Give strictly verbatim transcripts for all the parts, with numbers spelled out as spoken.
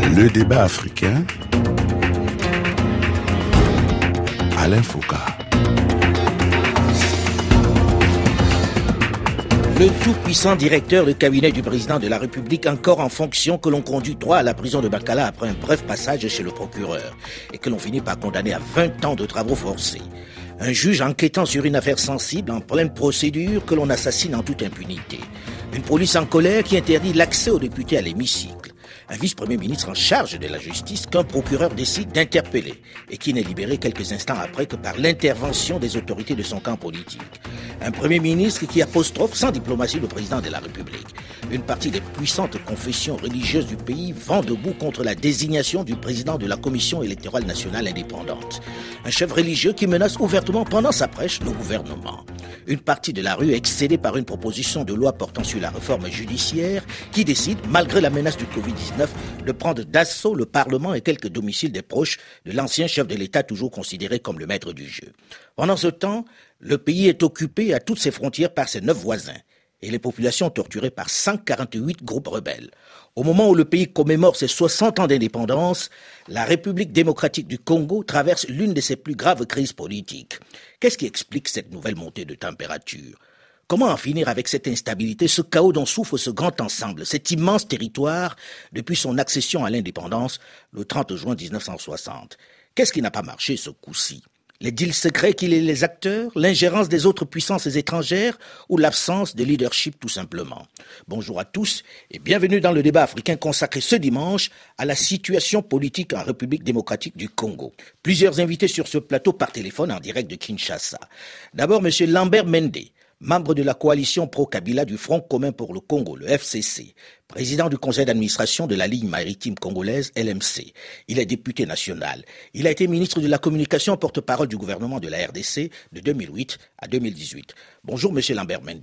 Le débat africain. Alain Foucault. Le tout-puissant directeur de cabinet du président de la République encore en fonction que l'on conduit droit à la prison de Bakala après un bref passage chez le procureur et que l'on finit par condamner à vingt ans de travaux forcés. Un juge enquêtant sur une affaire sensible en pleine procédure que l'on assassine en toute impunité. Une police en colère qui interdit l'accès aux députés à l'hémicycle. Un vice-premier ministre en charge de la justice qu'un procureur décide d'interpeller et qui n'est libéré quelques instants après que par l'intervention des autorités de son camp politique. Un premier ministre qui apostrophe sans diplomatie le président de la République. Une partie des puissantes confessions religieuses du pays vont debout contre la désignation du président de la Commission électorale nationale indépendante. Un chef religieux qui menace ouvertement pendant sa prêche le gouvernement. Une partie de la rue excédée par une proposition de loi portant sur la réforme judiciaire qui décide, malgré la menace du covid dix-neuf, de prendre d'assaut le Parlement et quelques domiciles des proches de l'ancien chef de l'État toujours considéré comme le maître du jeu. Pendant ce temps, le pays est occupé à toutes ses frontières par ses neuf voisins et les populations torturées par cent quarante-huit groupes rebelles. Au moment où le pays commémore ses soixante ans d'indépendance, la République démocratique du Congo traverse l'une de ses plus graves crises politiques. Qu'est-ce qui explique cette nouvelle montée de température ? Comment en finir avec cette instabilité, ce chaos dont souffre ce grand ensemble, cet immense territoire depuis son accession à l'indépendance le trente juin dix-neuf cent soixante ? Qu'est-ce qui n'a pas marché ce coup-ci ? Les deals secrets qui lient les acteurs, l'ingérence des autres puissances étrangères ou l'absence de leadership tout simplement. Bonjour à tous et bienvenue dans le débat africain consacré ce dimanche à la situation politique en République démocratique du Congo. Plusieurs invités sur ce plateau par téléphone en direct de Kinshasa. D'abord, M. Lambert Mende, membre de la coalition pro-Kabila du Front commun pour le Congo, le F C C, président du conseil d'administration de la ligne maritime congolaise L M C. Il est député national. Il a été ministre de la communication, porte-parole du gouvernement de la R D C de deux mille huit à deux mille dix-huit. Bonjour, monsieur Lambert Mende.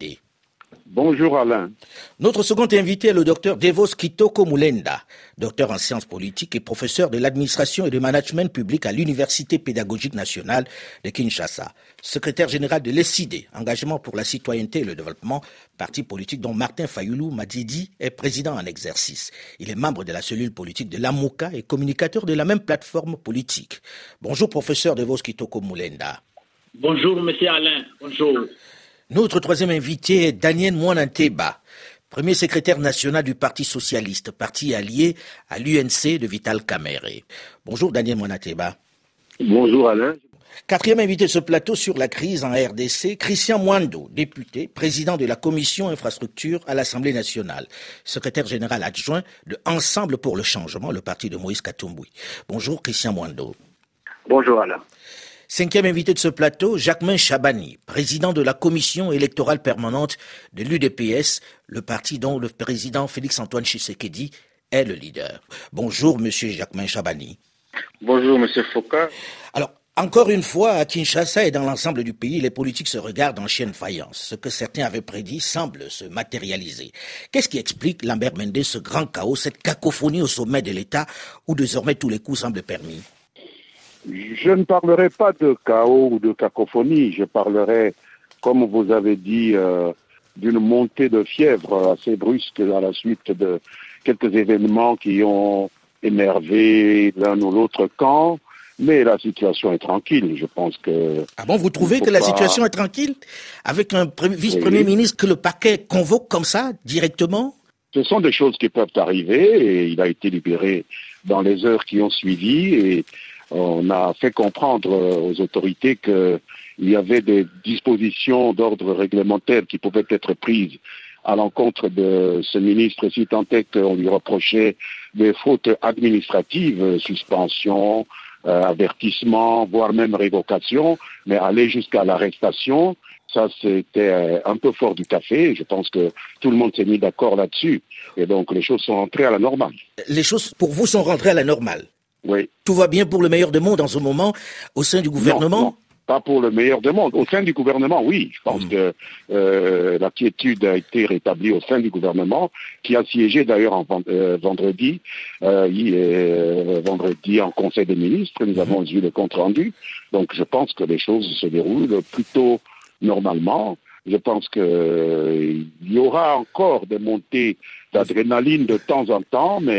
Bonjour Alain. Notre second invité est le docteur Devos Kitoko Mulenda, docteur en sciences politiques et professeur de l'administration et du management public à l'Université pédagogique nationale de Kinshasa. Secrétaire général de l'E S I D E, Engagement pour la citoyenneté et le développement, parti politique dont Martin Fayulu Madidi est président en exercice. Il est membre de la cellule politique de l'Amouka et communicateur de la même plateforme politique. Bonjour professeur Devos Kitoko Mulenda. Bonjour monsieur Alain, bonjour. Notre troisième invité est Daniel Mwananteba, premier secrétaire national du Parti socialiste, parti allié à l'U N C de Vital Kamerhe. Bonjour Daniel Mwananteba. Bonjour Alain. Quatrième invité de ce plateau sur la crise en R D C, Christian Mwando, député, président de la commission infrastructure à l'Assemblée nationale, secrétaire général adjoint de Ensemble pour le changement, le parti de Moïse Katumbi. Bonjour Christian Mwando. Bonjour Alain. Cinquième invité de ce plateau, Jacquemain Chabani, président de la commission électorale permanente de l'U D P S, le parti dont le président Félix-Antoine Tshisekedi est le leader. Bonjour monsieur Jacquemain Chabani. Bonjour monsieur Foucault. Alors, encore une fois, à Kinshasa et dans l'ensemble du pays, les politiques se regardent en chien de faïence. Ce que certains avaient prédit semble se matérialiser. Qu'est-ce qui explique, Lambert Mende, ce grand chaos, cette cacophonie au sommet de l'État où désormais tous les coups semblent permis ? Je ne parlerai pas de chaos ou de cacophonie, je parlerai, comme vous avez dit, euh, d'une montée de fièvre assez brusque à la suite de quelques événements qui ont énervé l'un ou l'autre camp, mais la situation est tranquille, je pense que... Ah bon, vous trouvez que la pas... situation est tranquille avec un vice-premier oui. ministre que le parquet convoque comme ça, directement ? Ce sont des choses qui peuvent arriver et il a été libéré dans les heures qui ont suivi et on a fait comprendre aux autorités qu'il y avait des dispositions d'ordre réglementaire qui pouvaient être prises à l'encontre de ce ministre, si tant est qu'on lui reprochait des fautes administratives, suspension, euh, avertissement, voire même révocation, mais aller jusqu'à l'arrestation, ça c'était un peu fort du café. Je pense que tout le monde s'est mis d'accord là-dessus. Et donc les choses sont rentrées à la normale. Les choses pour vous sont rentrées à la normale ? Oui. Tout va bien pour le meilleur des mondes en ce moment au sein du gouvernement ? Non, non, pas pour le meilleur des mondes. Au sein du gouvernement, oui. Je pense mmh. que euh, la quiétude a été rétablie au sein du gouvernement, qui a siégé d'ailleurs en euh, vendredi, euh, euh, vendredi en Conseil des ministres. Nous mmh. avons vu le compte rendu. Donc je pense que les choses se déroulent plutôt normalement. Je pense qu'il euh, y aura encore des montées d'adrénaline de temps en temps, mais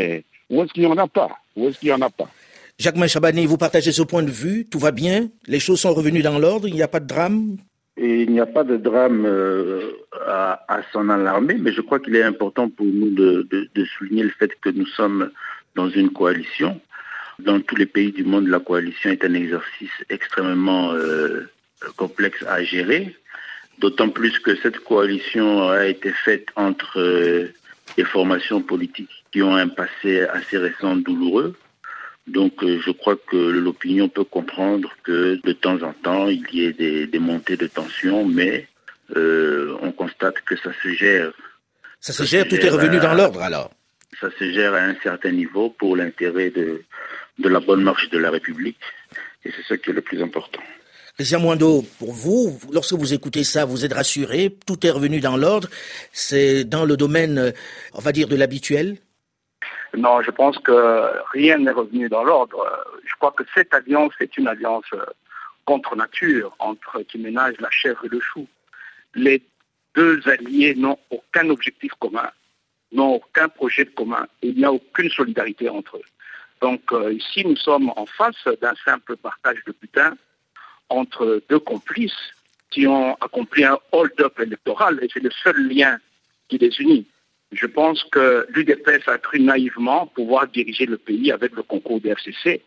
Où est-ce qu'il n'y en a pas? Où est-ce qu'il n'y en a pas? Jacquemain Chabani, vous partagez ce point de vue? Tout va bien? Les choses sont revenues dans l'ordre? Il n'y a pas de drame? Et il n'y a pas de drame euh, à, à s'en alarmer, mais je crois qu'il est important pour nous de, de, de souligner le fait que nous sommes dans une coalition. Dans tous les pays du monde, la coalition est un exercice extrêmement euh, complexe à gérer, d'autant plus que cette coalition a été faite entre euh, des formations politiques qui ont un passé assez récent douloureux. Donc euh, je crois que l'opinion peut comprendre que de temps en temps, il y ait des, des montées de tension, mais euh, on constate que ça se gère. Ça, ça se gère, tout est revenu à, dans l'ordre alors? Ça se gère à un certain niveau pour l'intérêt de, de la bonne marche de la République, et c'est ça qui est le plus important. Christian Mwando, pour vous, lorsque vous écoutez ça, vous êtes rassuré, tout est revenu dans l'ordre, c'est dans le domaine, on va dire, de l'habituel? Non, je pense que rien n'est revenu dans l'ordre. Je crois que cette alliance est une alliance contre nature, entre qui ménage la chèvre et le chou. Les deux alliés n'ont aucun objectif commun, n'ont aucun projet commun, et il n'y a aucune solidarité entre eux. Donc euh, ici, nous sommes en face d'un simple partage de butin entre deux complices qui ont accompli un hold-up électoral, et c'est le seul lien qui les unit. Je pense que l'U D P S a cru naïvement pouvoir diriger le pays avec le concours du F C C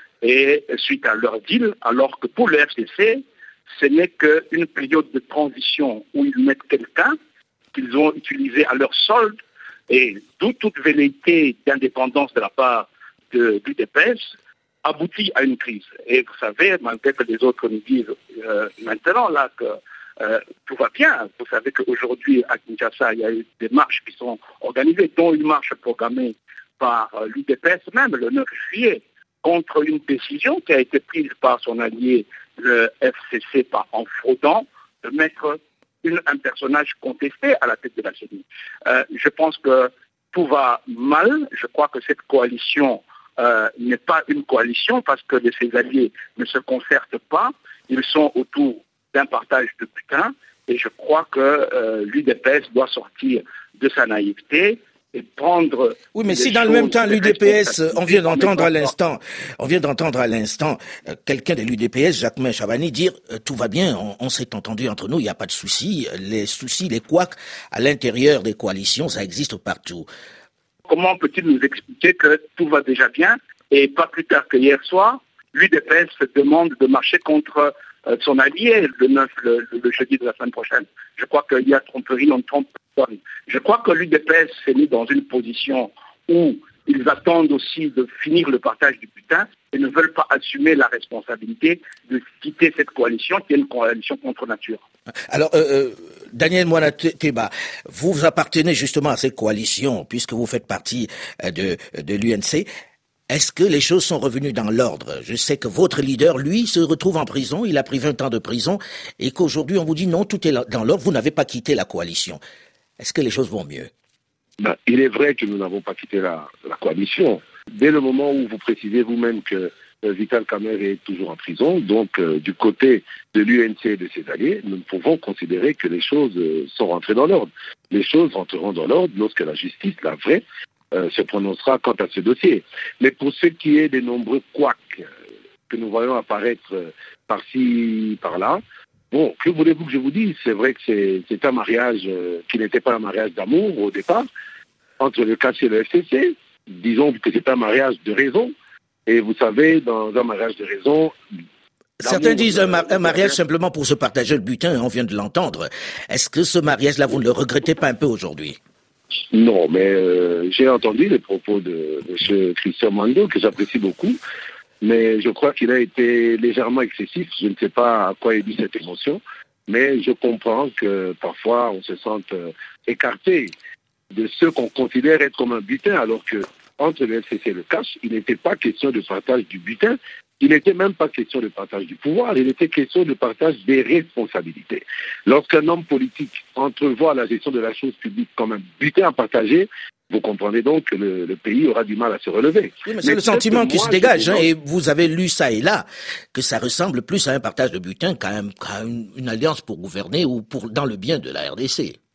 et suite à leur deal, alors que pour le F C C, ce n'est qu'une période de transition où ils mettent quelqu'un qu'ils ont utilisé à leur solde et d'où toute velléité d'indépendance de la part de l'U D P S aboutit à une crise. Et vous savez, malgré que les autres nous disent euh, maintenant là que Euh, tout va bien. Vous savez qu'aujourd'hui, à Kinshasa, il y a eu des marches qui sont organisées, dont une marche programmée par euh, l'U D P S même le neuf juillet, contre une décision qui a été prise par son allié, le F C C, par, en fraudant, de mettre une, un personnage contesté à la tête de la C E N I. Euh, je pense que tout va mal. Je crois que cette coalition euh, n'est pas une coalition parce que ses alliés ne se concertent pas. Ils sont autour d'un partage de butin, et je crois que euh, l'U D P S doit sortir de sa naïveté et prendre... Oui, mais si dans le même temps l'U D P S, on vient d'entendre à l'instant, on vient d'entendre à l'instant euh, quelqu'un de l'U D P S, Jacquemain Chabani, dire euh, tout va bien, on, on s'est entendu entre nous, il n'y a pas de souci, les soucis, les couacs à l'intérieur des coalitions, ça existe partout. Comment peut-il nous expliquer que tout va déjà bien, et pas plus tard que hier soir, l'U D P S demande de marcher contre son allié le neuf, le, le jeudi de la semaine prochaine. Je crois qu'il y a tromperie, on trompe personne. Je crois que l'U D P S s'est mis dans une position où ils attendent aussi de finir le partage du butin et ne veulent pas assumer la responsabilité de quitter cette coalition qui est une coalition contre nature. Alors, euh, euh, Daniel Moana Teba, vous appartenez justement à cette coalition puisque vous faites partie de, de l'U N C. Est-ce que les choses sont revenues dans l'ordre? Je sais que votre leader, lui, se retrouve en prison, il a pris vingt ans de prison, et qu'aujourd'hui on vous dit non, tout est dans l'ordre, vous n'avez pas quitté la coalition. Est-ce que les choses vont mieux? Ben, il est vrai que nous n'avons pas quitté la, la coalition. Dès le moment où vous précisez vous-même que euh, Vital Kamerhe est toujours en prison, donc euh, du côté de l'U N C et de ses alliés, nous pouvons considérer que les choses euh, sont rentrées dans l'ordre. Les choses rentreront dans l'ordre lorsque la justice, la vraie, Euh, se prononcera quant à ce dossier. Mais pour ce qui est des nombreux couacs euh, que nous voyons apparaître euh, par-ci, par-là, bon, que voulez-vous que je vous dise? C'est vrai que c'est, c'est un mariage euh, qui n'était pas un mariage d'amour au départ, entre le C A C et le F C C. Disons que c'est un mariage de raison. Et vous savez, dans un mariage de raison... Certains disent un, ma- un mariage simplement pour se partager le butin, on vient de l'entendre. Est-ce que ce mariage-là, vous ne le regrettez pas un peu aujourd'hui? Non, mais euh, j'ai entendu les propos de M. Christian Mwando, que j'apprécie beaucoup, mais je crois qu'il a été légèrement excessif. Je ne sais pas à quoi est due cette émotion, mais je comprends que parfois on se sente euh, écarté de ceux qu'on considère être comme un butin, alors que entre le F C C et le C A C, il n'était pas question de partage du butin. Il n'était même pas question de partage du pouvoir, il était question de partage des responsabilités. Lorsqu'un homme politique entrevoit la gestion de la chose publique comme un butin à partager, vous comprenez donc que le, le pays aura du mal à se relever. Oui, mais c'est mais le sentiment qui moi, se dégage, hein, et vous avez lu ça et là, que ça ressemble plus à un partage de butin qu'à, un, qu'à une, une alliance pour gouverner ou pour dans le bien de la R D C.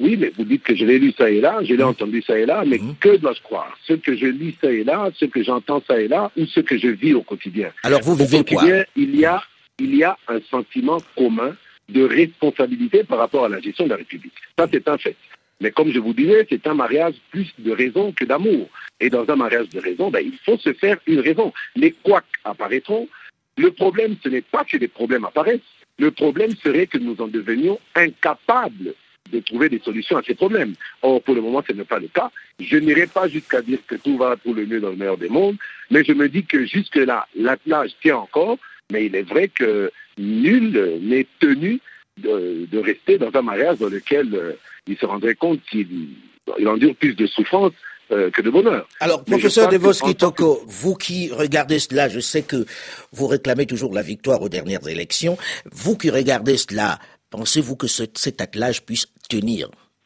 Oui, mais vous dites que je l'ai lu ça et là, je l'ai mmh. entendu ça et là, mais mmh. que dois-je croire? Ce que je lis ça et là, ce que j'entends ça et là, ou ce que je vis au quotidien? Alors vous vivez au quotidien, quoi? il y a, il y a un sentiment commun de responsabilité par rapport à la gestion de la République. Ça, c'est un fait. Mais comme je vous disais, c'est un mariage plus de raison que d'amour. Et dans un mariage de raison, ben, il faut se faire une raison. Les couacs apparaîtront. Le problème, ce n'est pas que les problèmes apparaissent. Le problème serait que nous en devenions incapables de trouver des solutions à ces problèmes. Or, pour le moment, ce n'est pas le cas. Je n'irai pas jusqu'à dire que tout va pour le mieux dans le meilleur des mondes, mais je me dis que jusque-là, l'attelage tient encore, mais il est vrai que nul n'est tenu de, de rester dans un mariage dans lequel euh, il se rendrait compte qu'il il endure plus de souffrance euh, que de bonheur. Alors, mais professeur Devoss Kitoko, que... vous qui regardez cela, je sais que vous réclamez toujours la victoire aux dernières élections, vous qui regardez cela, pensez-vous que ce, cet attelage puisse tenir?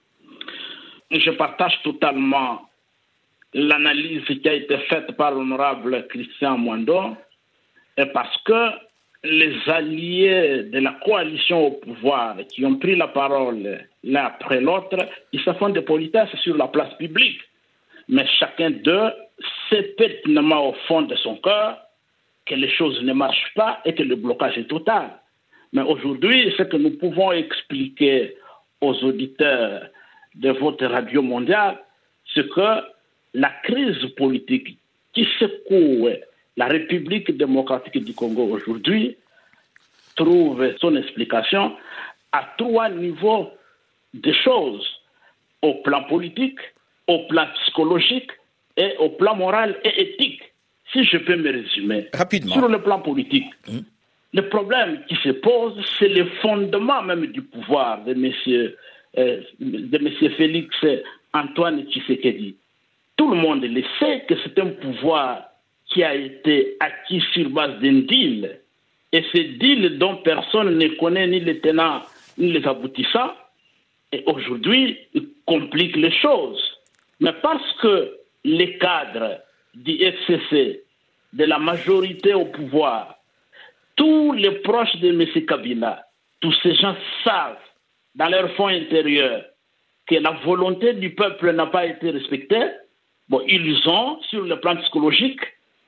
Je partage totalement l'analyse qui a été faite par l'honorable Christian Mwando, et parce que les alliés de la coalition au pouvoir qui ont pris la parole l'un après l'autre, ils se font des politesses sur la place publique. Mais chacun d'eux sait pertinemment au fond de son cœur que les choses ne marchent pas et que le blocage est total. Mais aujourd'hui, ce que nous pouvons expliquer aux auditeurs de votre radio mondiale, c'est que la crise politique qui secoue la République démocratique du Congo aujourd'hui trouve son explication à trois niveaux de choses, au plan politique, au plan psychologique et au plan moral et éthique. Si je peux me résumer, rapidement. Sur le plan politique, mmh. le problème qui se pose, c'est le fondement même du pouvoir de M. Euh, de monsieur Félix Antoine Tshisekedi. Tout le monde le sait que c'est un pouvoir qui a été acquis sur base d'un deal. Et ce deal dont personne ne connaît ni les tenants ni les aboutissants, et aujourd'hui, il complique les choses. Mais parce que les cadres du F C C, de la majorité au pouvoir, tous les proches de M. Kabila, tous ces gens savent dans leur fond intérieur que la volonté du peuple n'a pas été respectée, bon, ils ont, sur le plan psychologique,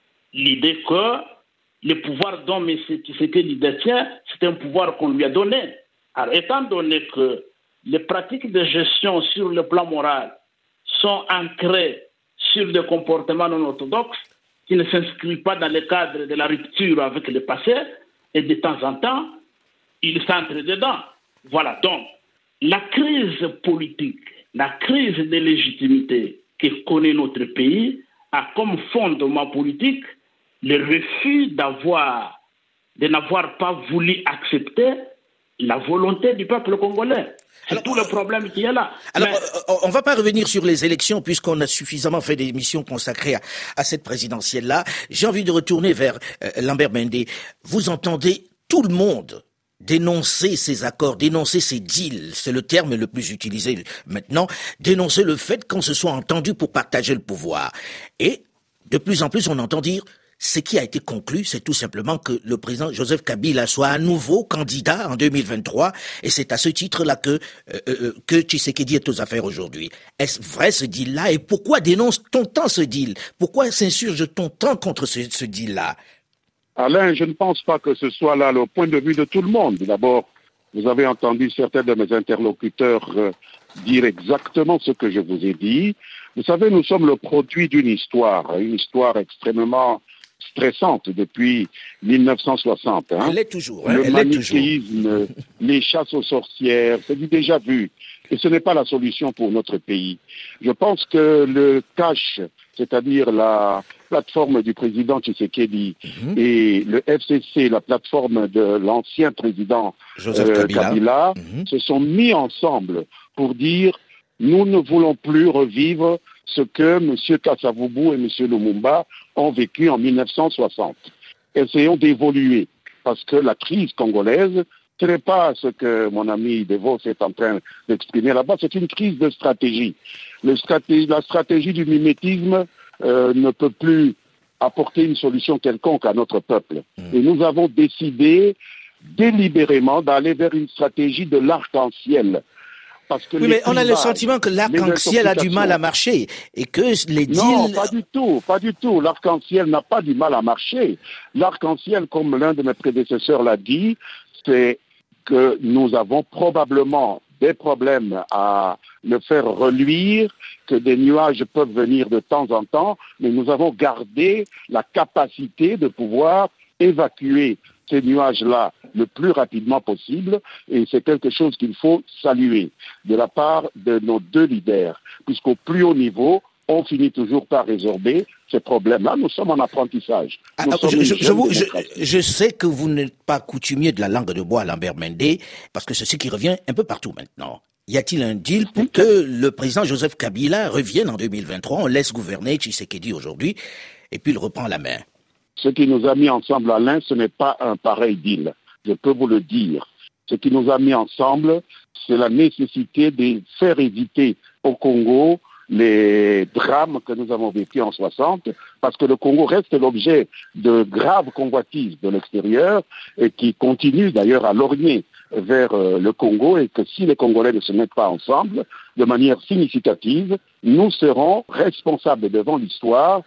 l'idée que le pouvoir dont M. Tshisekedi détient, c'est un pouvoir qu'on lui a donné. Alors, étant donné que les pratiques de gestion sur le plan moral sont ancrées sur des comportements non orthodoxes qui ne s'inscrivent pas dans le cadre de la rupture avec le passé, et de temps en temps, ils s'entrent dedans. Voilà, donc, la crise politique, la crise de légitimité que connaît notre pays a comme fondement politique le refus d'avoir, de n'avoir pas voulu accepter la volonté du peuple congolais. C'est alors, tout le problème qu'il y a là. Alors, Mais... on ne va pas revenir sur les élections puisqu'on a suffisamment fait des émissions consacrées à, à cette présidentielle-là. J'ai envie de retourner vers euh, Lambert Mende. Vous entendez tout le monde dénoncer ces accords, dénoncer ces deals, c'est le terme le plus utilisé maintenant, dénoncer le fait qu'on se soit entendu pour partager le pouvoir. Et de plus en plus, on entend dire ce qui a été conclu, c'est tout simplement que le président Joseph Kabila soit à nouveau candidat en deux mille vingt-trois, et c'est à ce titre-là que euh, euh, que Tshisekedi est aux affaires aujourd'hui. Est-ce vrai ce deal-là? Et pourquoi dénonce-t-on tant ce deal? Pourquoi s'insurge-t-on tant contre ce, ce deal-là? Alain, je ne pense pas que ce soit là le point de vue de tout le monde. D'abord, vous avez entendu certains de mes interlocuteurs euh, dire exactement ce que je vous ai dit. Vous savez, nous sommes le produit d'une histoire, une histoire extrêmement stressante depuis mille neuf cent soixante. Hein. Elle est toujours. Hein, le elle manichéisme, est toujours. les chasses aux sorcières, c'est du déjà vu. Et ce n'est pas la solution pour notre pays. Je pense que le cash, c'est-à-dire la plateforme du président Tshisekedi mm-hmm. et le F C C, la plateforme de l'ancien président Joseph euh, Kabila, Kabila mm-hmm. se sont mis ensemble pour dire nous ne voulons plus revivre ce que M. Kasavubu et M. Lumumba ont vécu en mille neuf cent soixante. Essayons d'évoluer, parce que la crise congolaise, ce n'est pas ce que mon ami Devoss est en train d'exprimer là-bas, c'est une crise de stratégie. Le stratégie la stratégie du mimétisme euh, ne peut plus apporter une solution quelconque à notre peuple. Mmh. Et nous avons décidé délibérément d'aller vers une stratégie de l'arc-en-ciel. Parce que oui, mais on a le sentiment que l'arc-en-ciel a du mal à marcher et que les deals... Non, pas du tout, pas du tout. L'arc-en-ciel n'a pas du mal à marcher. L'arc-en-ciel, comme l'un de mes prédécesseurs l'a dit, c'est que nous avons probablement des problèmes à le faire reluire, que des nuages peuvent venir de temps en temps, mais nous avons gardé la capacité de pouvoir évacuer ces nuages-là le plus rapidement possible, et c'est quelque chose qu'il faut saluer de la part de nos deux leaders, puisqu'au plus haut niveau, on finit toujours par résorber ces problèmes-là. Nous sommes en apprentissage. Ah, je, je, je, vous, je, je sais que vous n'êtes pas coutumier de la langue de bois, Lambert Mende, parce que c'est ce qui revient un peu partout maintenant. Y a-t-il un deal pour que le président Joseph Kabila revienne en deux mille vingt-trois, on laisse gouverner Tshisekedi aujourd'hui, et puis il reprend la main? Ce qui nous a mis ensemble, Alain, ce n'est pas un pareil deal. Je peux vous le dire. Ce qui nous a mis ensemble, c'est la nécessité de faire éviter au Congo les drames que nous avons vécus en soixante, parce que le Congo reste l'objet de graves convoitises de l'extérieur et qui continuent d'ailleurs à lorgner vers euh, le Congo, et que si les Congolais ne se mettent pas ensemble de manière significative, nous serons responsables devant l'histoire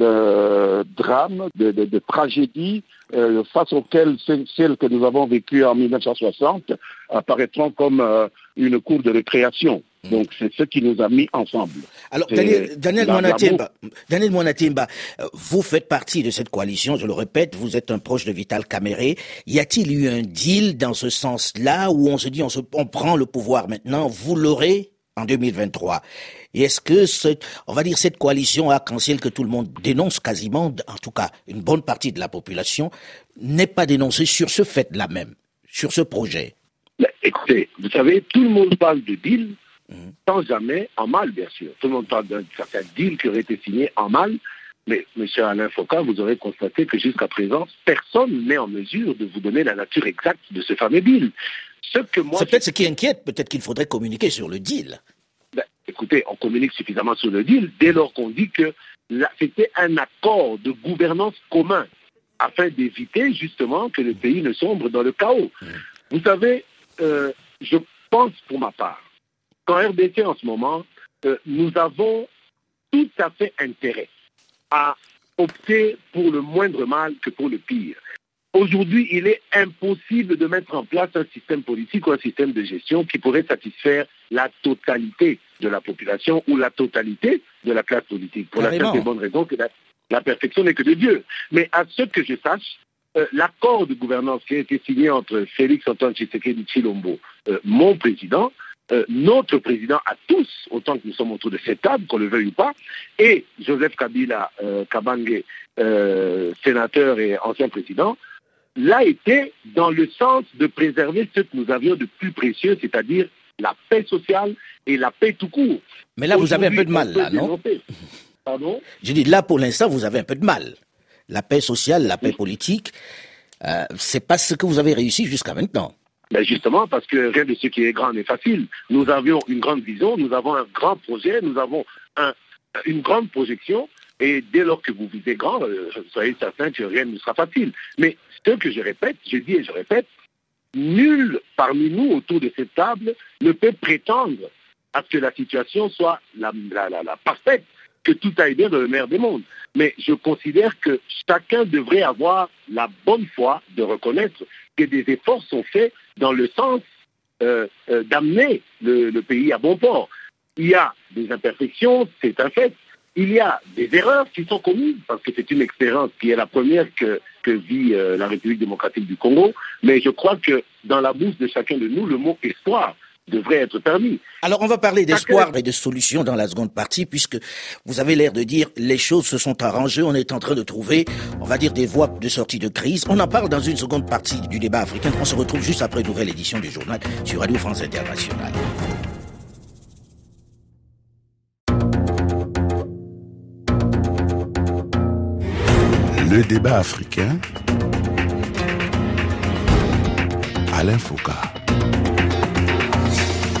de drames, de, de, de tragédies euh, face auxquelles celles que nous avons vécues en mille neuf cent soixante apparaîtront comme euh, une cour de récréation. Donc c'est ce qui nous a mis ensemble. Alors Daniel, Daniel Mwanatimba, Daniel Mwanatimba, vous faites partie de cette coalition, je le répète, vous êtes un proche de Vital Kamerhe. Y a-t-il eu un deal dans ce sens-là où on se dit on, se, on prend le pouvoir maintenant, vous l'aurez en deux mille vingt-trois? Et est-ce que, ce, on va dire, cette coalition arc-en-ciel que tout le monde dénonce quasiment, en tout cas une bonne partie de la population, n'est pas dénoncée sur ce fait-là même, sur ce projet? Mais, écoutez, vous savez, tout le monde parle de deal, sans jamais en mal, bien sûr. Tout le monde parle d'un certain deal qui aurait été signé en mal, mais M. Alain Foka, vous aurez constaté que jusqu'à présent, personne n'est en mesure de vous donner la nature exacte de ce fameux deal. Ce que moi, c'est peut-être ce qui inquiète, peut-être qu'il faudrait communiquer sur le deal. Ben, écoutez, on communique suffisamment sur le deal dès lors qu'on dit que là, c'était un accord de gouvernance commun afin d'éviter justement que le pays ne sombre dans le chaos. Mmh. Vous savez, euh, je pense pour ma part, qu'en R D C en ce moment, euh, nous avons tout à fait intérêt à opter pour le moindre mal que pour le pire. Aujourd'hui, il est impossible de mettre en place un système politique ou un système de gestion qui pourrait satisfaire la totalité de la population ou la totalité de la classe politique. Pour Carrément. La simple et bonne raison que la, la perfection n'est que de Dieu. Mais à ce que je sache, euh, l'accord de gouvernance qui a été signé entre Félix Antoine Tshisekedi Tshilombo, euh, mon président, Euh, notre président à tous, autant que nous sommes autour de cette table, qu'on le veuille ou pas, et Joseph Kabila euh, Kabange, euh, sénateur et ancien président, l'a été dans le sens de préserver ce que nous avions de plus précieux, c'est-à-dire la paix sociale et la paix tout court. Mais là, vous avez un peu de mal, là, non? Pardon? Je dis, là, pour l'instant, vous avez un peu de mal. La paix sociale, la paix politique, euh, c'est pas ce que vous avez réussi jusqu'à maintenant. Ben justement, parce que rien de ce qui est grand n'est facile. Nous avions une grande vision, nous avons un grand projet, nous avons un, une grande projection, et dès lors que vous visez grand, euh, soyez certain que rien ne sera facile. Mais ce que je répète, je dis et je répète, nul parmi nous autour de cette table ne peut prétendre à ce que la situation soit la, la, la, la parfaite, que tout aille bien dans le meilleur des mondes. Mais je considère que chacun devrait avoir la bonne foi de reconnaître que des efforts sont faits dans le sens euh, euh, d'amener le, le pays à bon port. Il y a des imperfections, c'est un fait. Il y a des erreurs qui sont commises, parce que c'est une expérience qui est la première que, que vit euh, la République démocratique du Congo. Mais je crois que dans la bouche de chacun de nous, le mot « espoir » devrait être permis. Alors on va parler d'espoir et de solutions dans la seconde partie, puisque vous avez l'air de dire les choses se sont arrangées, on est en train de trouver, on va dire, des voies de sortie de crise. On en parle dans une seconde partie du débat africain. On se retrouve juste après une nouvelle édition du journal sur Radio France Internationale. Le débat africain, Alain Foka.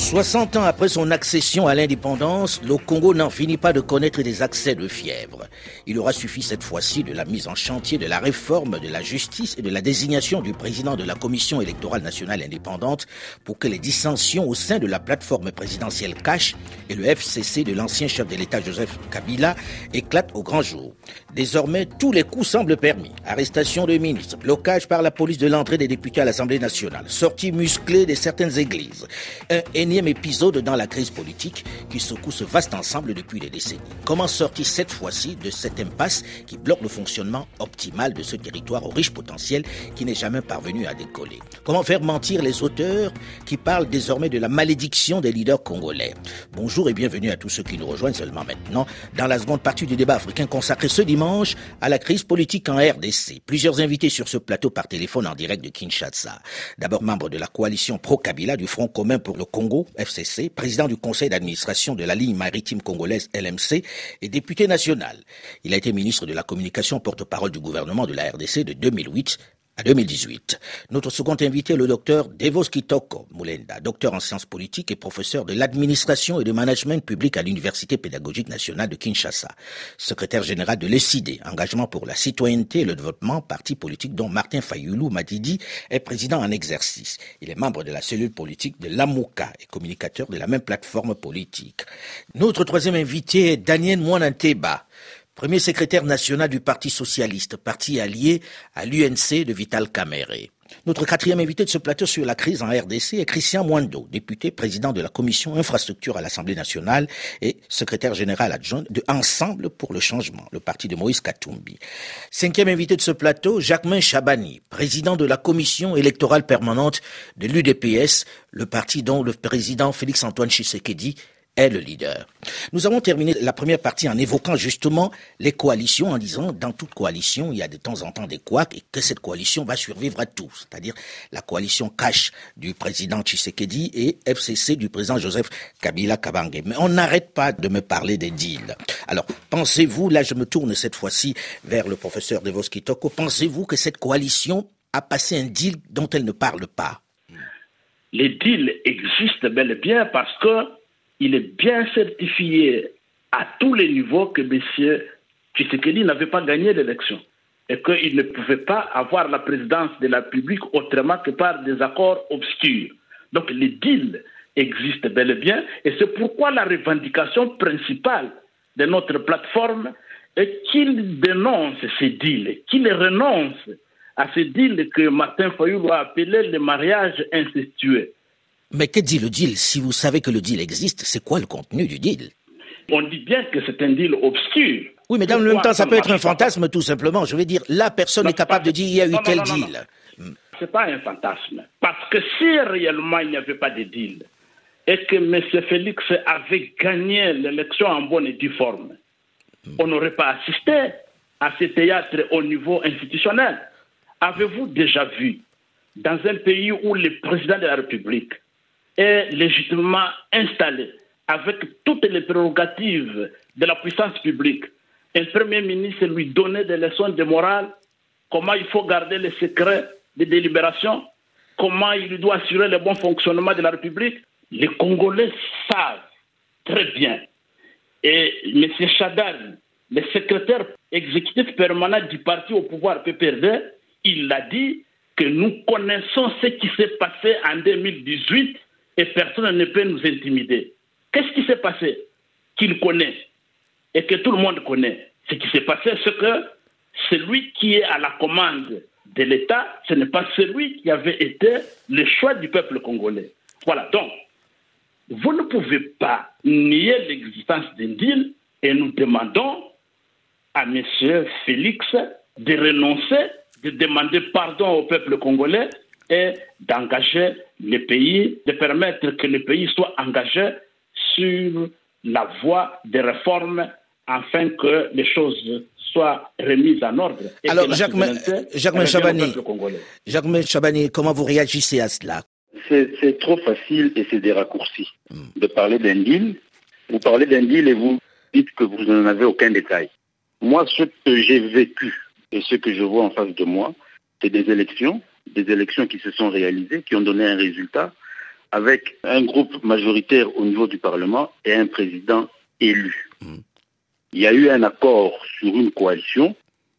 soixante ans après son accession à l'indépendance, le Congo n'en finit pas de connaître des accès de fièvre. Il aura suffi cette fois-ci de la mise en chantier de la réforme de la justice et de la désignation du président de la Commission électorale nationale indépendante pour que les dissensions au sein de la plateforme présidentielle Cash et le F C C de l'ancien chef de l'État Joseph Kabila éclatent au grand jour. Désormais, tous les coups semblent permis. Arrestation de ministres, blocage par la police de l'entrée des députés à l'Assemblée nationale, sortie musclée de certaines églises. Un énième épisode dans la crise politique qui secoue ce vaste ensemble depuis des décennies. Comment sortir cette fois-ci de cette impasse qui bloque le fonctionnement optimal de ce territoire au riche potentiel qui n'est jamais parvenu à décoller? Comment faire mentir les auteurs qui parlent désormais de la malédiction des leaders congolais? Bonjour et bienvenue à tous ceux qui nous rejoignent seulement maintenant dans la seconde partie du débat africain consacré ce dimanche à la crise politique en R D C. Plusieurs invités sur ce plateau par téléphone en direct de Kinshasa. D'abord membre de la coalition pro-Kabila du Front commun pour le Congo, F C C, président du conseil d'administration de la ligne maritime congolaise L M C et député national. Il a été ministre de la communication, porte-parole du gouvernement de la R D C de deux mille huit à deux mille dix-huit. Notre second invité est le docteur Devos Kitoko Mulenda, docteur en sciences politiques et professeur de l'administration et de management public à l'Université pédagogique nationale de Kinshasa. Secrétaire général de l'E C I D E, Engagement pour la citoyenneté et le développement, parti politique dont Martin Fayulu Madidi est président en exercice. Il est membre de la cellule politique de l'Amouka et communicateur de la même plateforme politique. Notre troisième invité est Daniel Mwananteba, premier secrétaire national du Parti socialiste, parti allié à l'U N C de Vital Kamerhe. Notre quatrième invité de ce plateau sur la crise en R D C est Christian Mwando, député président de la commission infrastructure à l'Assemblée nationale et secrétaire général adjoint de Ensemble pour le changement, le parti de Moïse Katumbi. Cinquième invité de ce plateau, Jacquemain Chabani, président de la commission électorale permanente de l'U D P S, le parti dont le président Félix-Antoine Tshisekedi est le leader. Nous avons terminé la première partie en évoquant justement les coalitions, en disant dans toute coalition, il y a de temps en temps des couacs et que cette coalition va survivre à tout, c'est-à-dire la coalition Cash du président Tshisekedi et F C C du président Joseph Kabila Kabange. Mais on n'arrête pas de me parler des deals. Alors, pensez-vous, là je me tourne cette fois-ci vers le professeur Devos Kitoko, pensez-vous que cette coalition a passé un deal dont elle ne parle pas? Les deals existent bel et bien parce que il est bien certifié à tous les niveaux que M. Tshisekedi n'avait pas gagné l'élection et qu'il ne pouvait pas avoir la présidence de la République autrement que par des accords obscurs. Donc les deals existent bel et bien et c'est pourquoi la revendication principale de notre plateforme est qu'il dénonce ces deals, qu'il renonce à ces deals que Martin Fayulu a appelés les mariages incestueux. Mais que dit le deal? Si vous savez que le deal existe, c'est quoi le contenu du deal? On dit bien que c'est un deal obscur. Oui, mais dans le même temps, ça peut être un fantasme, tout simplement. Je veux dire, là, personne n'est capable de dire il y a eu tel deal. Ce n'est pas un fantasme. Parce que si réellement il n'y avait pas de deal et que M. Félix avait gagné l'élection en bonne et due forme, on n'aurait pas assisté à ce théâtre au niveau institutionnel. Avez-vous déjà vu, dans un pays où le président de la République est légitimement installé avec toutes les prérogatives de la puissance publique, un premier ministre lui donnait des leçons de morale, comment il faut garder les secrets des délibérations, comment il doit assurer le bon fonctionnement de la République? Les Congolais savent très bien. Et M. Chadar, le secrétaire exécutif permanent du parti au pouvoir P P R D, il a dit que nous connaissons ce qui s'est passé en deux mille dix-huit et personne ne peut nous intimider. Qu'est-ce qui s'est passé qu'il connaît et que tout le monde connaît? Ce qui s'est passé, c'est que celui qui est à la commande de l'État, ce n'est pas celui qui avait été le choix du peuple congolais. Voilà, donc, vous ne pouvez pas nier l'existence d'un deal et nous demandons à M. Félix de renoncer, de demander pardon au peuple congolais et d'engager le pays, de permettre que le pays soit engagé sur la voie des réformes afin que les choses soient remises en ordre. Et alors, Jacquemain Chabani, Jacquemain Chabani, comment vous réagissez à cela? C'est, c'est trop facile et c'est des raccourcis mm. de parler d'un deal. Vous parlez d'un deal et vous dites que vous n'en avez aucun détail. Moi, ce que j'ai vécu et ce que je vois en face de moi, c'est des élections, des élections qui se sont réalisées, qui ont donné un résultat avec un groupe majoritaire au niveau du Parlement et un président élu. Mmh. Il y a eu un accord sur une coalition.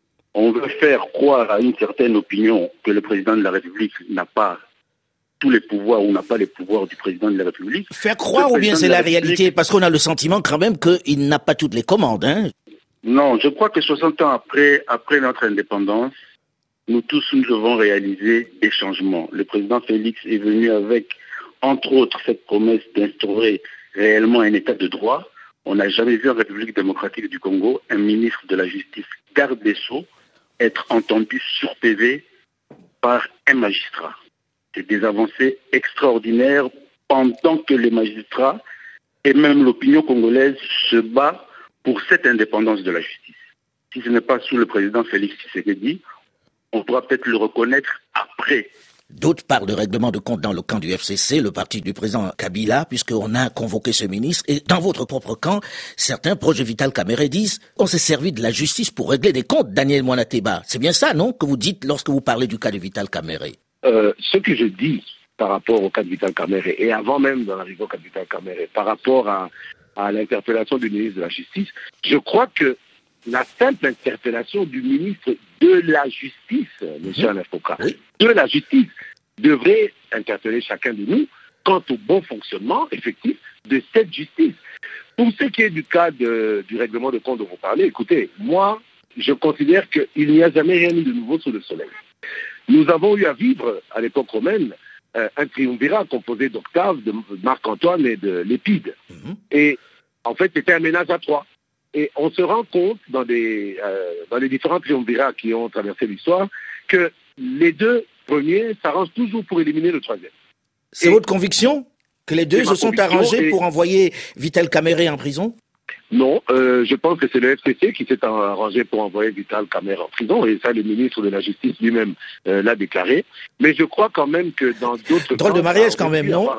On veut faire croire à une certaine opinion que le président de la République n'a pas tous les pouvoirs ou n'a pas les pouvoirs du président de la République. Faire croire ou bien c'est la, la réalité? Parce qu'on a le sentiment quand même qu'il n'a pas toutes les commandes. Hein? Non, je crois que soixante ans après, après notre indépendance, nous tous nous devons réaliser des changements. Le président Félix est venu avec, entre autres, cette promesse d'instaurer réellement un état de droit. On n'a jamais vu en République démocratique du Congo un ministre de la Justice, garde des Sceaux, être entendu sur P V par un magistrat. C'est des avancées extraordinaires pendant que les magistrats et même l'opinion congolaise se bat pour cette indépendance de la justice. Si ce n'est pas sous le président Félix Tshisekedi, on pourra peut-être le reconnaître après. D'autres parlent de règlement de compte dans le camp du F C C, le parti du président Kabila, puisqu'on a convoqué ce ministre. Et dans votre propre camp, certains proches de Vital Kamerhe disent on s'est servi de la justice pour régler des comptes, Daniel Mwanateba. C'est bien ça, non, que vous dites lorsque vous parlez du cas de Vital Kamerhe? euh, Ce que je dis par rapport au cas de Vital Kamerhe, et avant même d'en arriver au cas de Vital Kamerhe, par rapport à, à l'interpellation du ministre de la Justice, je crois que la simple interpellation du ministre de la Justice, M. mmh. Alain Foka, oui. de la Justice, devrait interpeller chacun de nous quant au bon fonctionnement effectif de cette justice. Pour ce qui est du cas de, du règlement de compte dont vous parlez, écoutez, moi, je considère qu'il n'y a jamais rien eu de nouveau sous le soleil. Nous avons eu à vivre, à l'époque romaine, euh, un triumvirat composé d'Octave, de Marc-Antoine et de Lépide. Mmh. Et en fait, c'était un ménage à trois. Et on se rend compte dans, des, euh, dans les différents triumvirats qui ont traversé l'histoire que les deux premiers s'arrangent toujours pour éliminer le troisième. C'est et votre conviction que les deux se sont arrangés et... pour envoyer Vital Kamerhe en prison? Non, euh, je pense que c'est le F C C qui s'est arrangé pour envoyer Vital Kamerhe en prison, et ça le ministre de la Justice lui-même euh, l'a déclaré. Mais je crois quand même que dans d'autres... Drôle de mariage quand même, non?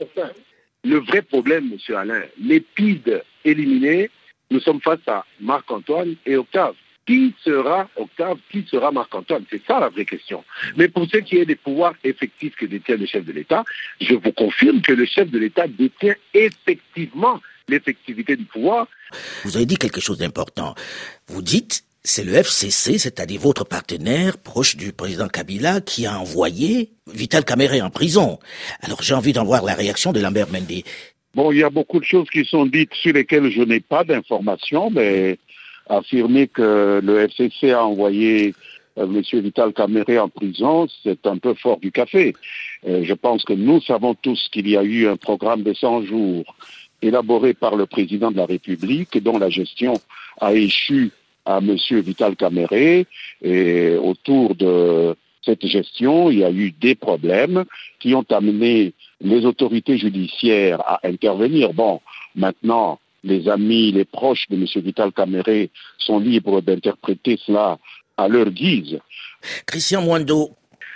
Le vrai problème, M. Alain, Lépide éliminé, nous sommes face à Marc-Antoine et Octave. Qui sera Octave? Qui sera Marc-Antoine? C'est ça la vraie question. Mais pour ce qui est des pouvoirs effectifs que détient le chef de l'État, je vous confirme que le chef de l'État détient effectivement l'effectivité du pouvoir. Vous avez dit quelque chose d'important. Vous dites, c'est le F C C, c'est-à-dire votre partenaire proche du président Kabila, qui a envoyé Vital Kamerhe en prison. Alors j'ai envie d'en voir la réaction de Lambert Mende. Bon, il y a beaucoup de choses qui sont dites sur lesquelles je n'ai pas d'informations, mais affirmer que le F C C a envoyé euh, M. Vital Kamerhe en prison, c'est un peu fort du café. Euh, je pense que nous savons tous qu'il y a eu un programme de cent jours élaboré par le président de la République, dont la gestion a échu à M. Vital Kamerhe, et autour de cette gestion, il y a eu des problèmes qui ont amené les autorités judiciaires à intervenir. Bon, maintenant, les amis, les proches de M. Vital Kamerhe sont libres d'interpréter cela à leur guise. Christian Mwando.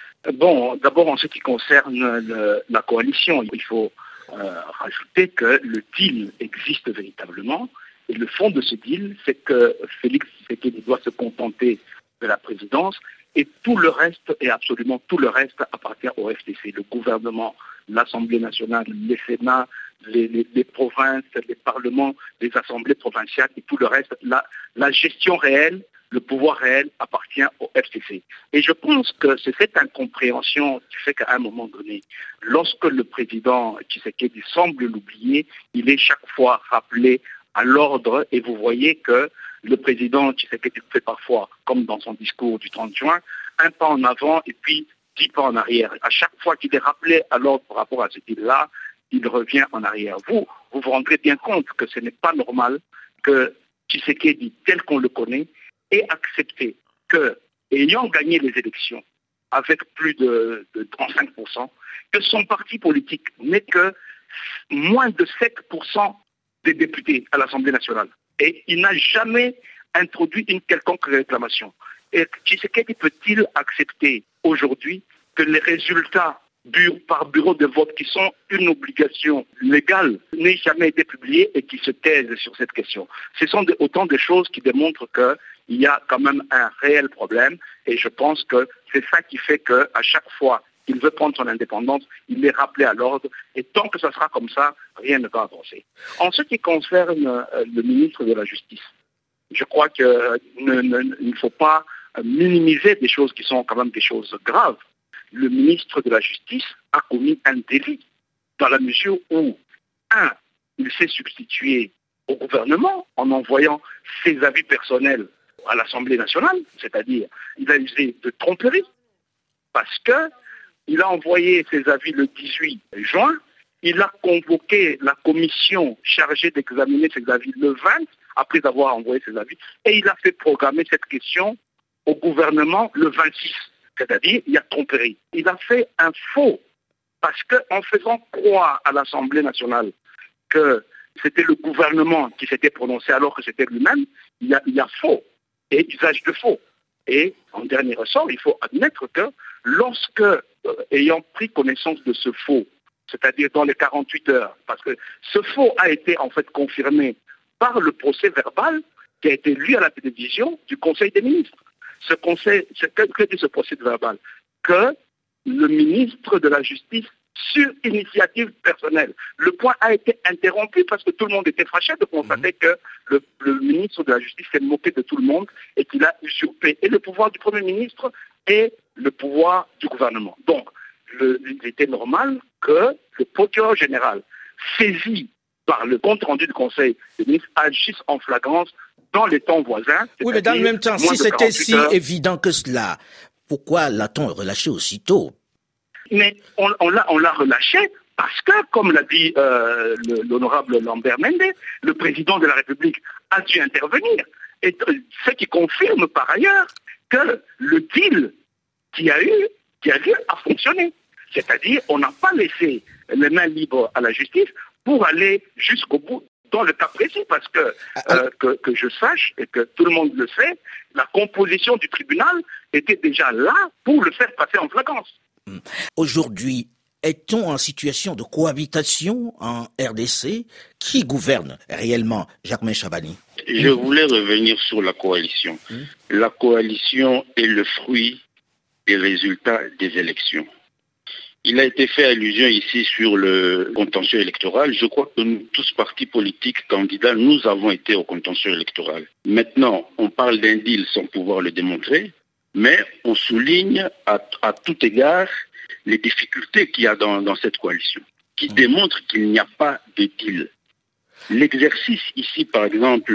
Bon, d'abord, en ce qui concerne le, la coalition, il faut euh, rajouter que le deal existe véritablement. Et le fond de ce deal, c'est que Félix Tshisekedi doit se contenter de la présidence, et tout le reste, et absolument tout le reste, appartient au F C C, le gouvernement, l'Assemblée nationale, les Sénats, les, les, les provinces, les parlements, les assemblées provinciales et tout le reste. La, la gestion réelle, le pouvoir réel appartient au F C C. Et je pense que c'est cette incompréhension qui fait qu'à un moment donné, lorsque le président Tshisekedi semble l'oublier, il est chaque fois rappelé à l'ordre, et vous voyez que le président Tshisekedi fait parfois, comme dans son discours du trente juin, un pas en avant et puis dix pas en arrière. À chaque fois qu'il est rappelé à l'ordre par rapport à ce qu'il-là, il revient en arrière. Vous, vous vous rendrez bien compte que ce n'est pas normal que Tshisekedi, tel qu'on le connaît, ait accepté que, ayant gagné les élections avec plus de, de trente-cinq pour cent, que son parti politique n'ait que moins de sept pour cent des députés à l'Assemblée nationale. Et il n'a jamais introduit une quelconque réclamation. Et Tshisekedi peut-il accepter aujourd'hui que les résultats bu- par bureau de vote, qui sont une obligation légale, n'aient jamais été publiés et qui se taisent sur cette question? Ce sont de, autant de choses qui démontrent qu'il y a quand même un réel problème, et je pense que c'est ça qui fait qu'à chaque fois qu'il veut prendre son indépendance, il est rappelé à l'ordre, et tant que ça sera comme ça, rien ne va avancer. En ce qui concerne euh, le ministre de la Justice, je crois qu'il euh, ne, ne, ne faut pas minimiser des choses qui sont quand même des choses graves. Le ministre de la Justice a commis un délit dans la mesure où, un, il s'est substitué au gouvernement en envoyant ses avis personnels à l'Assemblée nationale, c'est-à-dire il a usé de tromperie, parce qu'il a envoyé ses avis le dix-huit juin, il a convoqué la commission chargée d'examiner ses avis le vingt, après avoir envoyé ses avis, et il a fait programmer cette question au gouvernement le vingt-six, c'est-à-dire il y a tromperie. Il a fait un faux, parce qu'en faisant croire à l'Assemblée nationale que c'était le gouvernement qui s'était prononcé alors que c'était lui-même, il y a, il y a faux et usage de faux. Et en dernier ressort, il faut admettre que lorsque, euh, ayant pris connaissance de ce faux, c'est-à-dire dans les quarante-huit heures, parce que ce faux a été en fait confirmé par le procès verbal qui a été lu à la télévision du Conseil des ministres. Ce conseil, que, que dit ce procès verbal? Que le ministre de la Justice, sur initiative personnelle, le point a été interrompu parce que tout le monde était fâché de constater mmh. que le, le ministre de la Justice s'est moqué de tout le monde et qu'il a usurpé et le pouvoir du Premier ministre et le pouvoir du gouvernement. Donc, le, il était normal que le procureur général, saisi par le compte-rendu du Conseil des ministres, agisse en flagrance dans les temps voisins. Oui, mais dans le même temps, si c'était si heures, évident que cela, pourquoi l'a-t-on relâché aussitôt? Mais on, on, l'a, on l'a relâché parce que, comme l'a dit euh, le, l'honorable Lambert Mende, le président de la République a dû intervenir. Et ce qui confirme par ailleurs que le deal qui a eu, qui a lieu a fonctionné. C'est-à-dire, on n'a pas laissé les mains libres à la justice pour aller jusqu'au bout dans le cas précis, parce que, euh, que, que je sache, et que tout le monde le sait, la composition du tribunal était déjà là pour le faire passer en flagrance. Aujourd'hui, est-on en situation de cohabitation en R D C? Qui gouverne réellement, Jacquemain Chabani? Je voulais revenir sur la coalition. Mmh. La coalition est le fruit des résultats des élections. Il a été fait allusion ici sur le contentieux électoral. Je crois que nous, tous partis politiques, candidats, nous avons été au contentieux électoral. Maintenant, on parle d'un deal sans pouvoir le démontrer, mais on souligne à, à tout égard les difficultés qu'il y a dans, dans cette coalition, qui mmh. démontrent qu'il n'y a pas de deal. L'exercice ici, par exemple,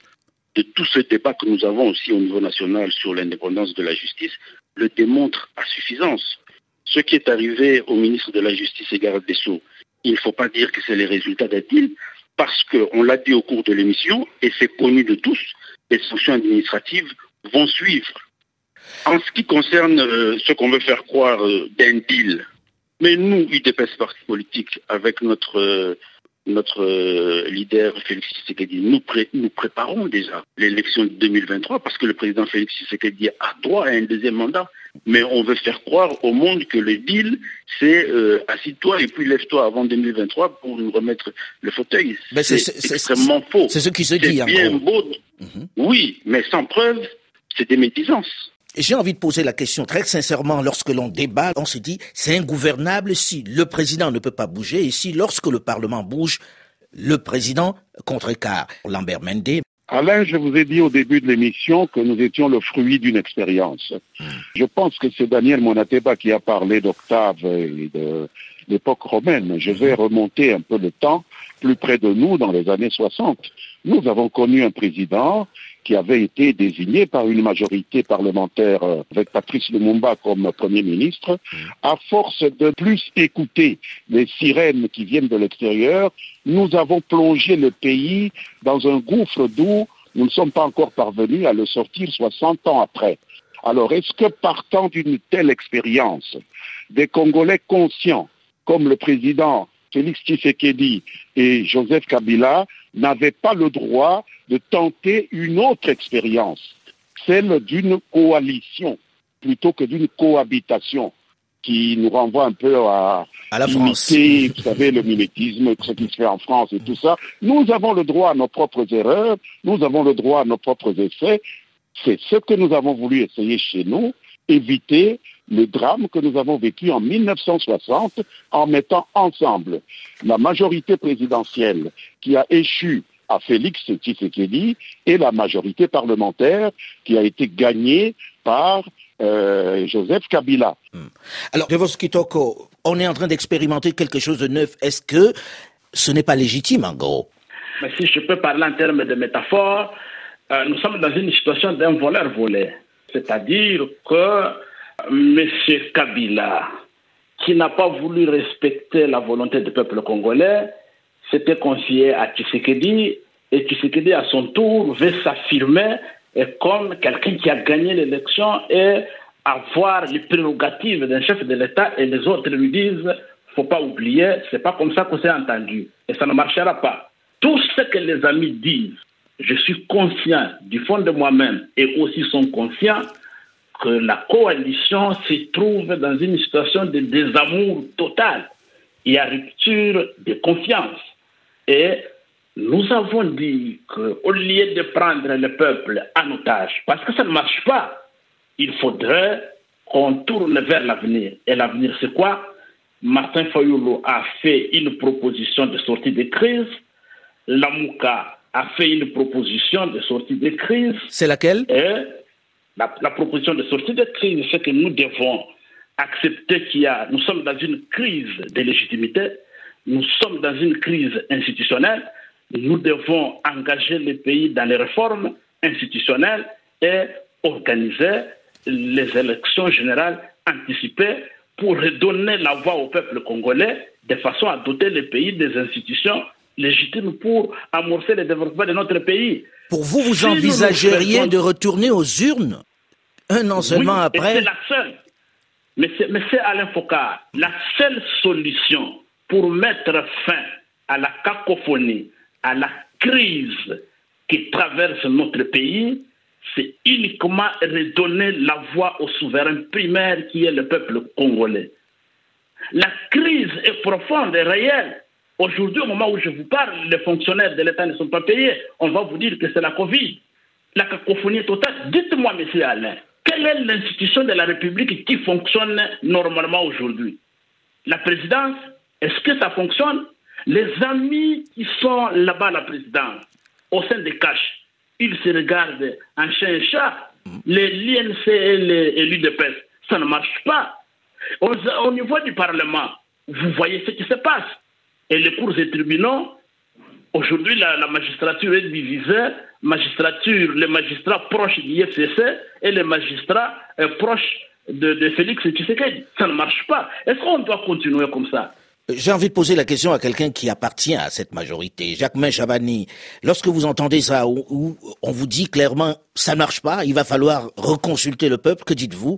de tout ce débat que nous avons aussi au niveau national sur l'indépendance de la justice, le démontre à suffisance. Ce qui est arrivé au ministre de la Justice et garde des Sceaux, il ne faut pas dire que c'est les résultats d'un deal, parce qu'on l'a dit au cours de l'émission, et c'est connu de tous, les sanctions administratives vont suivre. En ce qui concerne euh, ce qu'on veut faire croire euh, d'un deal, mais nous, U D P S Parti politique, avec notre, euh, notre euh, leader Félix Tshisekedi, nous, pré- nous préparons déjà l'élection de deux mille vingt-trois, parce que le président Félix Tshisekedi a droit à un deuxième mandat. Mais on veut faire croire au monde que le deal, c'est euh, assis-toi et puis lève-toi avant deux mille vingt-trois pour nous remettre le fauteuil. Mais c'est, c'est, c'est extrêmement c'est, faux. C'est ce qui se dit. C'est bien en beau. Mm-hmm. Oui, mais sans preuve, c'est des médisances. J'ai envie de poser la question très sincèrement. Lorsque l'on débat, on se dit c'est ingouvernable si le président ne peut pas bouger et si lorsque le Parlement bouge, le président contrecarre. Lambert Mende. Alain, je vous ai dit au début de l'émission que nous étions le fruit d'une expérience. Mmh. Je pense que c'est Daniel Monateba qui a parlé d'Octave et de l'époque romaine. Je vais remonter un peu le temps, plus près de nous, dans les années soixante. Nous avons connu un président qui avait été désigné par une majorité parlementaire avec Patrice Lumumba comme Premier ministre. À force de plus écouter les sirènes qui viennent de l'extérieur, nous avons plongé le pays dans un gouffre d'où nous ne sommes pas encore parvenus à le sortir soixante ans après. Alors, est-ce que partant d'une telle expérience, des Congolais conscients, comme le président Félix Tshisekedi et Joseph Kabila, n'avaient pas le droit de tenter une autre expérience, celle d'une coalition, plutôt que d'une cohabitation, qui nous renvoie un peu à, à la imiter, vous savez, le mimétisme, ce qui se fait en France et tout ça. Nous avons le droit à nos propres erreurs, nous avons le droit à nos propres essais. C'est ce que nous avons voulu essayer chez nous, éviter le drame que nous avons vécu en mille neuf cent soixante en mettant ensemble la majorité présidentielle qui a échu à Félix Tshisekedi et la majorité parlementaire qui a été gagnée par euh, Joseph Kabila. Alors, Devos Kitoko, on est en train d'expérimenter quelque chose de neuf. Est-ce que ce n'est pas légitime, en gros? Mais si je peux parler en termes de métaphore, euh, nous sommes dans une situation d'un voleur volé. C'est-à-dire que M. Kabila, qui n'a pas voulu respecter la volonté du peuple congolais, s'était confié à Tshisekedi, et Tshisekedi, à son tour, veut s'affirmer comme quelqu'un qui a gagné l'élection et avoir les prérogatives d'un chef de l'État, et les autres lui disent, il ne faut pas oublier, c'est pas comme ça qu'on s'est entendu, et ça ne marchera pas. Tout ce que les amis disent, je suis conscient du fond de moi-même, et aussi sont conscients que la coalition se trouve dans une situation de désamour total. Il y a rupture de confiance. Et nous avons dit qu'au lieu de prendre le peuple en otage, parce que ça ne marche pas, il faudrait qu'on tourne vers l'avenir. Et l'avenir, c'est quoi? Martin Fayulu a fait une proposition de sortie de crise. Lamouka a fait une proposition de sortie de crise. C'est laquelle? Et la, la proposition de sortie de crise, c'est que nous devons accepter qu'il y a, nous sommes dans une crise de légitimité, nous sommes dans une crise institutionnelle, nous devons engager le pays dans les réformes institutionnelles et organiser les élections générales anticipées pour redonner la voix au peuple congolais de façon à doter le pays des institutions légitimes pour amorcer le développement de notre pays. Pour vous, vous si envisageriez faisons... de retourner aux urnes un an seulement oui, après? C'est la seule. Mais c'est, mais c'est Alain Foucault, la seule solution pour mettre fin à la cacophonie, à la crise qui traverse notre pays, c'est uniquement redonner la voix au souverain primaire qui est le peuple congolais. La crise est profonde et réelle. Aujourd'hui, au moment où je vous parle, les fonctionnaires de l'État ne sont pas payés. On va vous dire que c'est la Covid. La cacophonie est totale. Dites-moi, monsieur Alain, quelle est l'institution de la République qui fonctionne normalement aujourd'hui? La présidence, est-ce que ça fonctionne? Les amis qui sont là-bas à la présidence, au sein des caches, ils se regardent en chien et chat. Les l'I N C et l'U D P S, ça ne marche pas. Au, au niveau du Parlement, vous voyez ce qui se passe. Et les cours et tribunaux, aujourd'hui, la, la magistrature est divisée. Magistrature, les magistrats proches du F C C et les magistrats euh, proches de, de Félix Tshisekedi. Ça ne marche pas. Est-ce qu'on doit continuer comme ça? J'ai envie de poser la question à quelqu'un qui appartient à cette majorité. Jacquemain Chabani, lorsque vous entendez ça, où, où on vous dit clairement ça ne marche pas, il va falloir reconsulter le peuple, que dites-vous?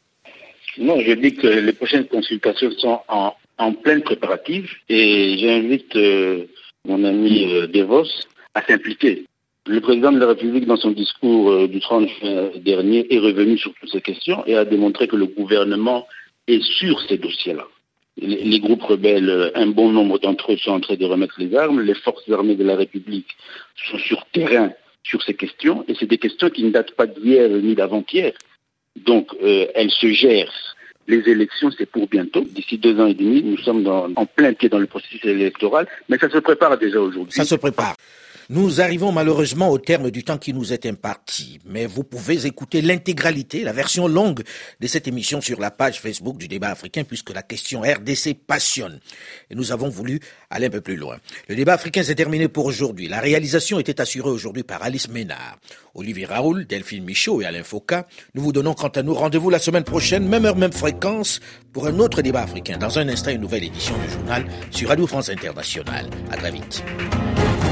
Non, je dis que les prochaines consultations sont en, en pleine préparative et j'invite euh, mon ami euh, Devos à s'impliquer. Le président de la République, dans son discours euh, du trente juin dernier, est revenu sur toutes ces questions et a démontré que le gouvernement est sur ces dossiers-là. Les, les groupes rebelles, un bon nombre d'entre eux sont en train de remettre les armes. Les forces armées de la République sont sur terrain sur ces questions et c'est des questions qui ne datent pas d'hier ni d'avant-hier. Donc, euh, elles se gèrent. Les élections, c'est pour bientôt. D'ici deux ans et demi, nous sommes dans, en plein pied dans le processus électoral, mais ça se prépare déjà aujourd'hui. Ça se prépare. Nous arrivons malheureusement au terme du temps qui nous est imparti, mais vous pouvez écouter l'intégralité, la version longue de cette émission sur la page Facebook du débat africain, puisque la question R D C passionne. Et nous avons voulu aller un peu plus loin. Le débat africain s'est terminé pour aujourd'hui. La réalisation était assurée aujourd'hui par Alice Ménard, Olivier Raoul, Delphine Michaud et Alain Foucault. Nous vous donnons quant à nous rendez-vous la semaine prochaine, même heure, même fréquence, pour un autre débat africain. Dans un instant, une nouvelle édition du journal sur Radio France Internationale. À très vite.